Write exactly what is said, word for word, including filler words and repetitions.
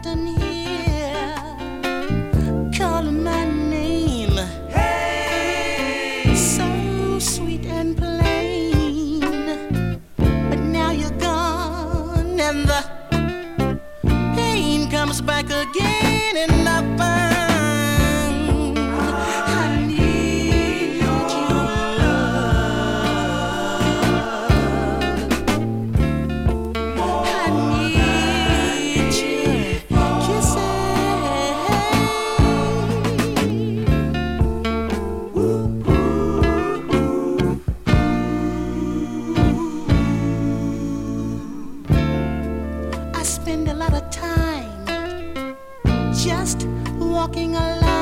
often hear calling my name. Hey, so sweet and plain. But now you're gone, and the pain comes back again, and I find I need your love. I need your kisses. I spend a lot of time just walking alone.